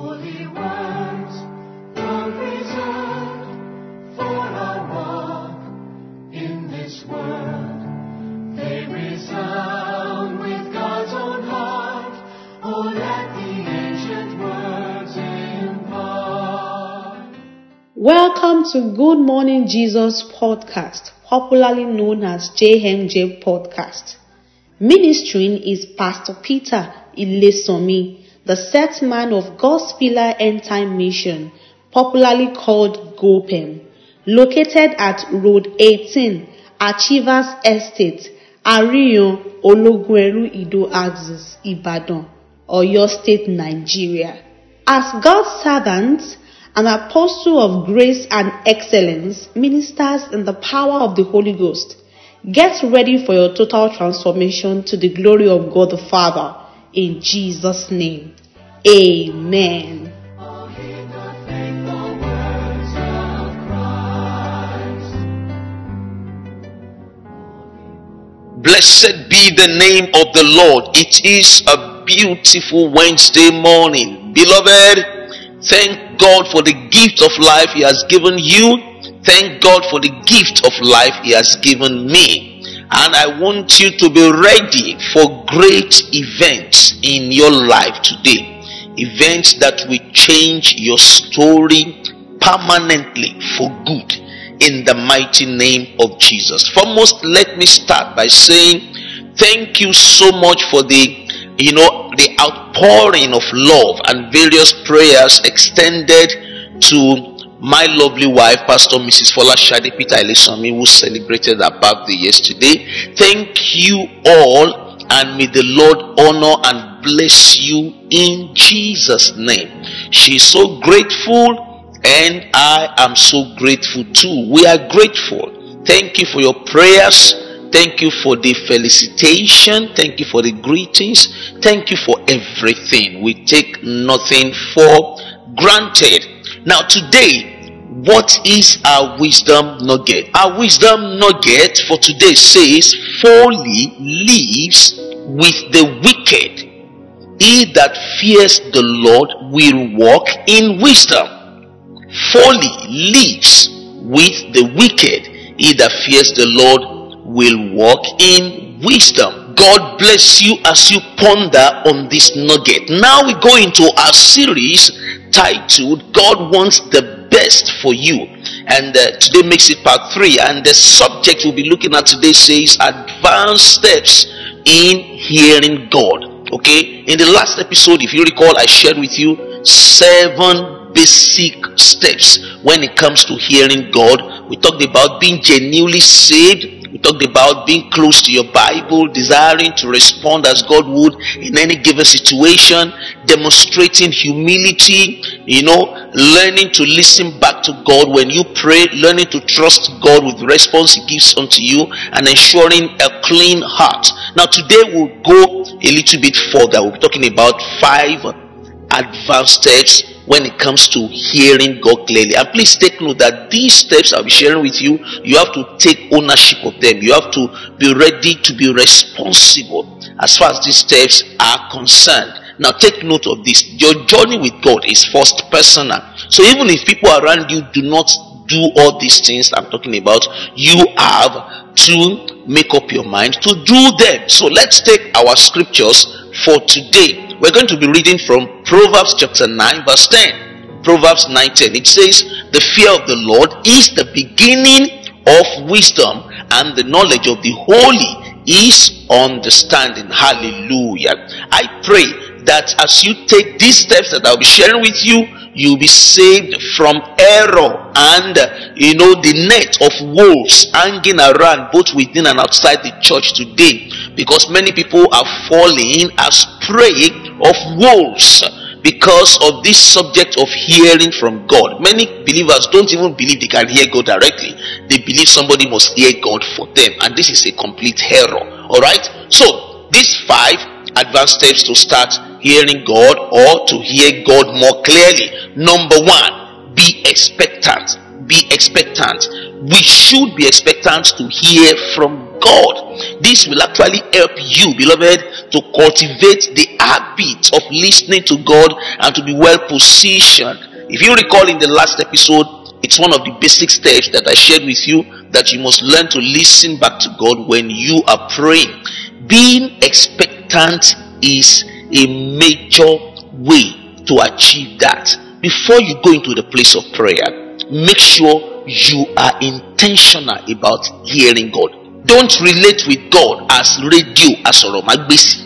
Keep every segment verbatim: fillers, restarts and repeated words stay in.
Holy words, Lord, reserved for our walk in this world. They resound with God's own heart. Oh, let the ancient words impart. Welcome to Good Morning Jesus podcast, popularly known as J M J Podcast. Ministering is Pastor Peter Ilesomi, the set man of God's Pillar End Time Mission, popularly called GOPEM, located at Road eighteen, Achievers Estate, Ariyon, Ologuneru Ido Axis, Ibadan, Oyo State, Nigeria. As God's servant, an apostle of grace and excellence, ministers in the power of the Holy Ghost. Get ready for your total transformation to the glory of God the Father. In Jesus' name, amen. Oh, hear the faithful words of Christ. Blessed be the name of the Lord. It is a beautiful Wednesday morning. Beloved, thank God for the gift of life He has given you. Thank God for the gift of life He has given me. And I want you to be ready for great events in your life today. Events that will change your story permanently for good in the mighty name of Jesus. Foremost, let me start by saying thank you so much for the you know the outpouring of love and various prayers extended to my lovely wife, Pastor Missus Folashade Peter Ilesomi, who celebrated her birthday yesterday. Thank you all, and may the Lord honor and bless you in Jesus' name. She is so grateful, and I am so grateful too. We are grateful. Thank you for your prayers. Thank you for the felicitation. Thank you for the greetings. Thank you for everything. We take nothing for granted. Now today, what is our wisdom nugget? Our wisdom nugget for today says, folly lives with the wicked. He that fears the Lord will walk in wisdom. Folly lives with the wicked. He that fears the Lord will walk in wisdom. God bless you as you ponder on this nugget. Now we go into our series titled God Wants the Best for You, and uh, today makes it part three, and the subject we'll be looking at today says advanced steps in hearing God. Okay, in the last episode, if you recall, I shared with you seven basic steps when it comes to hearing God. We talked about being genuinely saved. We talked about being close to your Bible, desiring to respond as God would in any given situation, demonstrating humility, you know, learning to listen back to God when you pray, learning to trust God with the response He gives unto you, and ensuring a clean heart. Now today we'll go a little bit further. We'll be talking about five advanced steps when it comes to hearing God clearly. And please take note that these steps I'll be sharing with you, you have to take ownership of them. You have to be ready to be responsible as far as these steps are concerned. Now take note of this. Your journey with God is first personal. So even if people around you do not do all these things I'm talking about, you have to make up your mind to do them. So let's take our scriptures for today. We're going to be reading from Proverbs chapter nine verse ten. Proverbs nine ten. It says, the fear of the Lord is the beginning of wisdom, and the knowledge of the holy is understanding. Hallelujah. I pray that as you take these steps that I'll be sharing with you, you'll be saved from error and you know the net of wolves hanging around both within and outside the church today, because many people are falling as prey of wolves because of this subject of hearing from God. Many believers don't even believe they can hear God directly. They believe somebody must hear God for them, and this is a complete error. Alright, so these five advanced steps to start hearing God or to hear God more clearly. Number one, be expectant. Be expectant. We should be expectant to hear from God. This will actually help you, beloved, to cultivate the habit of listening to God and to be well positioned. If you recall in the last episode, it's one of the basic steps that I shared with you, that you must learn to listen back to God when you are praying. Being expectant is a major way to achieve that. Before you go into the place of prayer, make sure you are intentional about hearing God. Don't relate with God as radio, as Oromagbesi.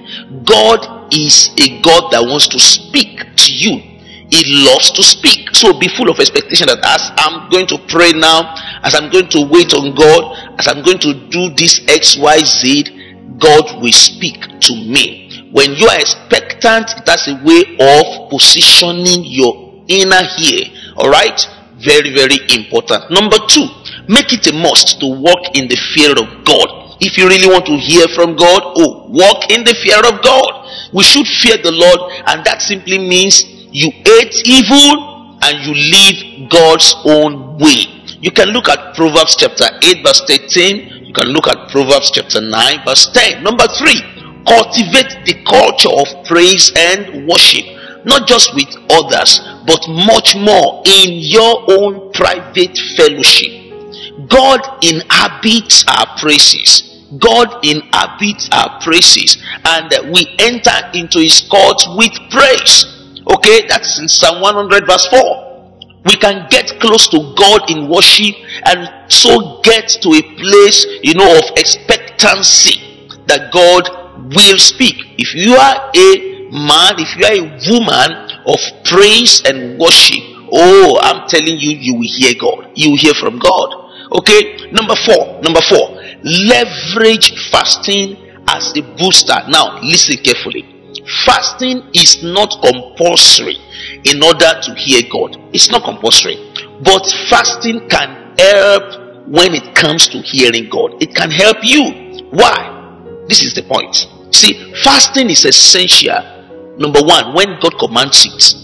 God is a God that wants to speak to you. He loves to speak. So be full of expectation that as I'm going to pray now, as I'm going to wait on God, as I'm going to do this X Y Z, God will speak to me. When you are expectant, that's a way of positioning your inner ear. Alright? Very, very important. Number two, make it a must to walk in the fear of God. If you really want to hear from God, oh, walk in the fear of God. We should fear the Lord, and that simply means you hate evil and you live God's own way. You can look at Proverbs chapter eight verse thirteen. You can look at Proverbs chapter nine verse ten. Number three, cultivate the culture of praise and worship, not just with others, but much more in your own private fellowship. God inhabits our praises. God inhabits our praises, and we enter into his courts with praise. Okay, that's in Psalm one hundred verse four. We can get close to God in worship and so get to a place, you know, of expectancy that God will speak. If you are a man, if you are a woman of praise and worship, oh, I'm telling you, you will hear God. You will hear from God. Okay, number four, number four, leverage fasting as a booster. Now, listen carefully. Fasting is not compulsory in order to hear God. It's not compulsory. But fasting can help when it comes to hearing God. It can help you. Why? This is the point. See, fasting is essential. Number one, when God commands it,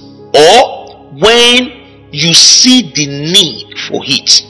or when you see the need for it,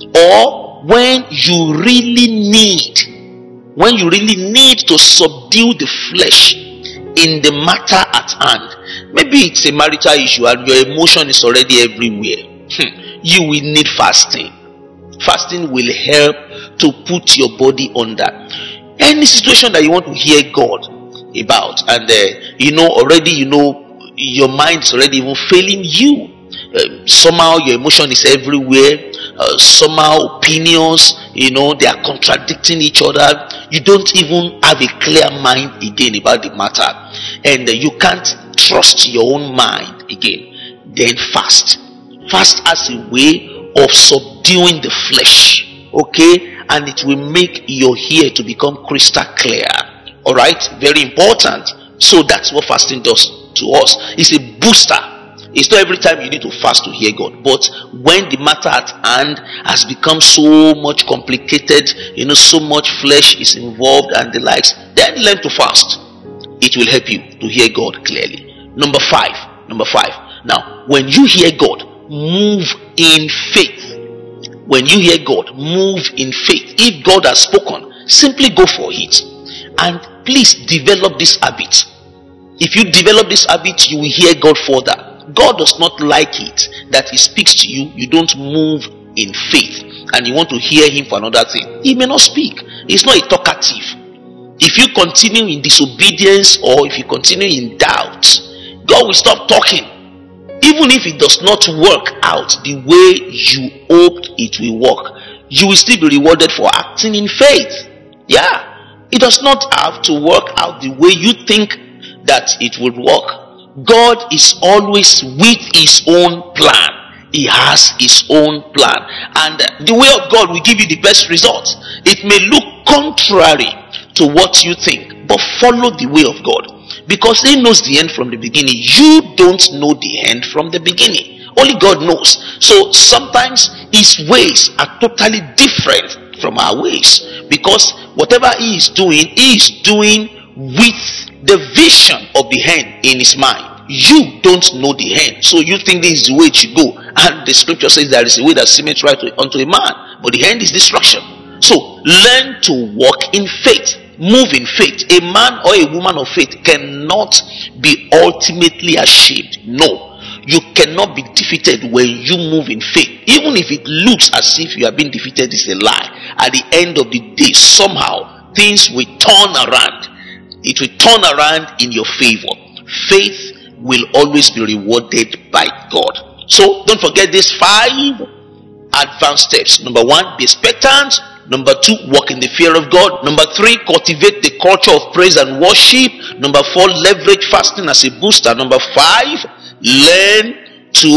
or when you really need, when you really need to subdue the flesh in the matter at hand. Maybe it's a marital issue and your emotion is already everywhere. You will need fasting. Fasting will help to put your body under any situation that you want to hear God about, and uh, you know already, you know your mind is already even failing you. Uh, somehow your emotion is everywhere. Uh, somehow opinions, you know, they are contradicting each other. You don't even have a clear mind again about the matter, and uh, you can't trust your own mind again. Then fast. Fast as a way of subduing the flesh, okay, and it will make your ear to become crystal clear. All right, very important. So that's what fasting does to us. It's a booster. It's not every time you need to fast to hear God, but when the matter at hand has become so much complicated, you know, so much flesh is involved and the likes, then learn to fast. It will help you to hear God clearly. Number five, number five. Now, when you hear God, move in faith. When you hear God, move in faith. If God has spoken, simply go for it. And please develop this habit. If you develop this habit, you will hear God further. God does not like it that he speaks to you, you don't move in faith, and you want to hear him for another thing. He may not speak. He's not a talkative. If you continue in disobedience, or if you continue in doubt, God will stop talking. Even if it does not work out the way you hoped it will work, you will still be rewarded for acting in faith. Yeah, it does not have to work out the way you think that it would work. God is always with his own plan. He has his own plan, and the way of God will give you the best results. It may look contrary to what you think, but follow the way of God, because he knows the end from the beginning. You don't know the end from the beginning. Only God knows. So sometimes his ways are totally different from our ways, because whatever he is doing, he is doing with the vision of the end in his mind. You don't know the end, so you think this is the way it should go, and the scripture says there is a way that seemeth right unto a man, but the end is destruction. So learn to walk in faith. Move in faith. A man or a woman of faith cannot be ultimately ashamed. No. You cannot be defeated when you move in faith. Even if it looks as if you have been defeated, it's a lie. At the end of the day, somehow things will turn around. It will turn around in your favor. Faith will always be rewarded by God. So don't forget these five advanced steps. Number one, be expectant. Number two, walk in the fear of God. Number three, cultivate the culture of praise and worship. Number four, leverage fasting as a booster. Number five, learn to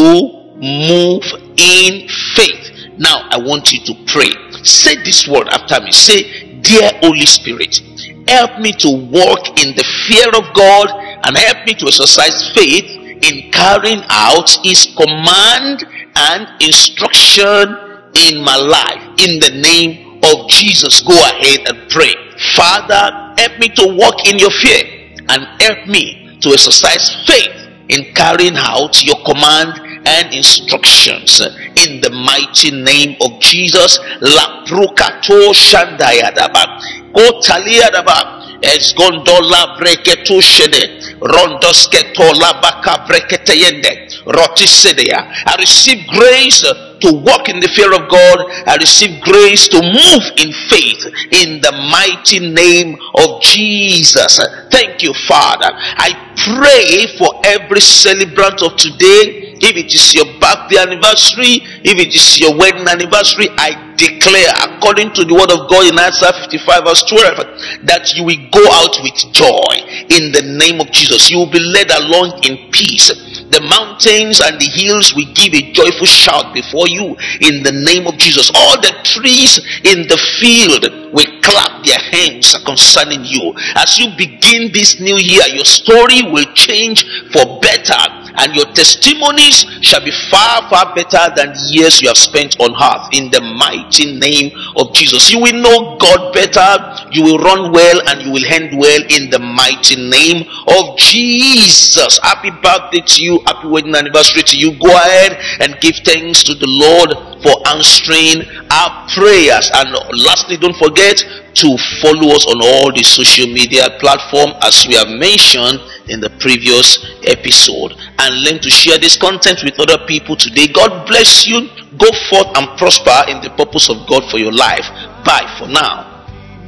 move in faith. Now I want you to pray. Say this word after me. Say, dear Holy Spirit, help me to walk in the fear of God and help me to exercise faith in carrying out His command and instruction in my life. In the name of Jesus, go ahead and pray. Father, help me to walk in your fear and help me to exercise faith in carrying out your command and instructions. In the mighty name of Jesus. La prukato shandayadaba. Go taliyadaba. Esgondola breketu shede. Rondosketo labaka breketeyende. Rotisedea. I receive grace to walk in the fear of God. I receive grace to move in faith in the mighty name of Jesus. Thank you, Father. I pray for every celebrant of today. If it is your birthday anniversary, if it is your wedding anniversary, I declare, according to the word of God in Isaiah fifty-five verse twelve, that you will go out with joy in the name of Jesus. You will be led along in peace. The mountains and the hills will give a joyful shout before you in the name of Jesus. All the trees in the field will clap their hands concerning you. As you begin this new year, your story will change for better, and your testimonies shall be far, far better than the years you have spent on earth in the mighty name of Jesus. You will know God better, you will run well, and you will end well in the mighty name of Jesus. Happy birthday to you. Happy wedding anniversary to you. Go ahead and give thanks to the Lord for answering our prayers. And lastly, don't forget to follow us on all the social media platforms as we have mentioned in the previous episode, and learn to share this content with other people today. God bless you. Go forth and prosper in the purpose of God for your life. Bye for now.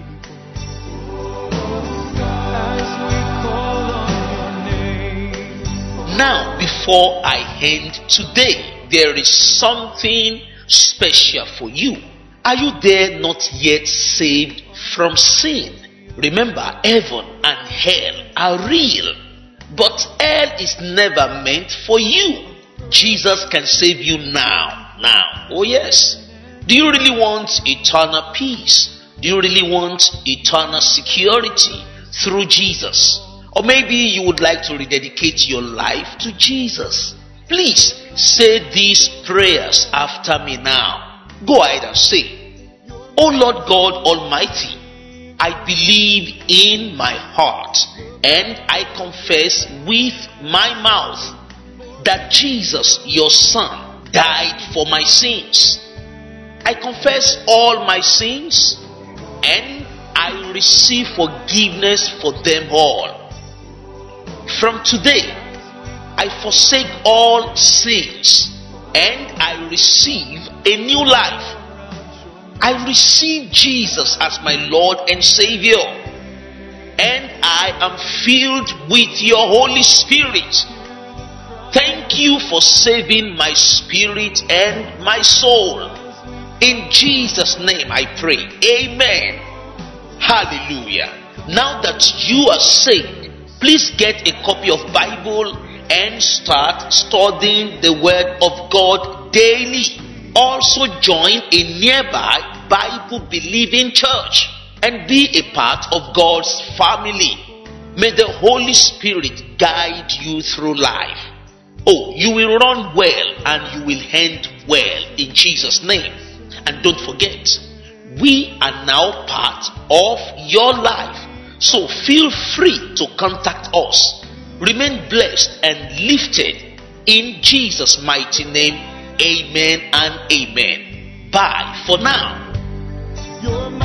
Now, before I end today, there is something special for you. Are you there not yet saved from sin? Remember, heaven and hell are real, but hell is never meant for you. Jesus can save you now. Now, oh yes. Do you really want eternal peace? Do you really want eternal security through Jesus? Or maybe you would like to rededicate your life to Jesus. Please say these prayers after me now. Go ahead and say, Oh Lord God Almighty, I believe in my heart and I confess with my mouth that Jesus, your Son, died for my sins. I confess all my sins and I receive forgiveness for them all. From today, I forsake all sins and I receive a new life. I receive Jesus as my Lord and Savior, and I am filled with your Holy Spirit. Thank you for saving my spirit and my soul. In Jesus' name I pray. Amen. Hallelujah. Now that you are saved, please get a copy of Bible and start studying the Word of God daily. Also join a nearby Bible-believing church and be a part of God's family. May the Holy Spirit guide you through life. Oh, you will run well and you will end well in Jesus' name. And don't forget, we are now part of your life. So feel free to contact us. Remain blessed and lifted in Jesus' mighty name. Amen and amen. Bye for now. You're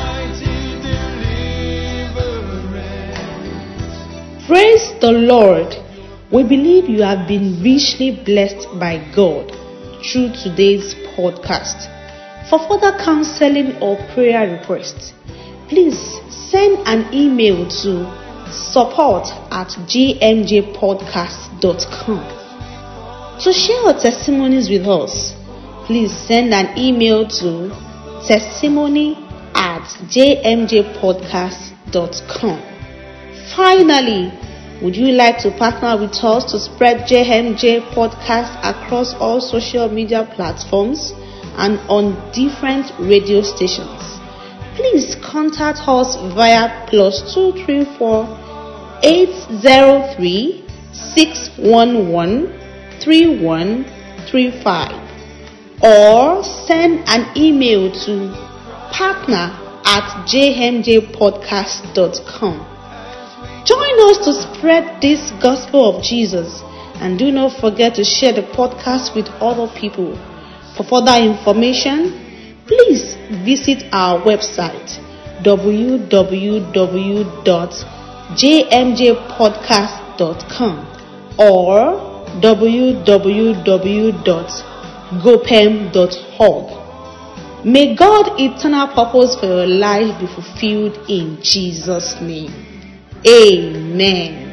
Praise the Lord. We believe you have been richly blessed by God through today's podcast. For further counseling or prayer requests, please send an email to support at g m j podcast dot com. To share your testimonies with us, please send an email to testimony at j m j podcast dot com. Finally, would you like to partner with us to spread J M J Podcast across all social media platforms and on different radio stations? Please contact us via plus two three four eight zero three six one one three one three five or send an email to partner at j m j podcast dot com. Join us to spread this gospel of Jesus, and do not forget to share the podcast with other people. For further information, please visit our website w w w dot j m j podcast dot com or w w w dot gopem dot org. May God's eternal purpose for your life be fulfilled in Jesus' name. Amen.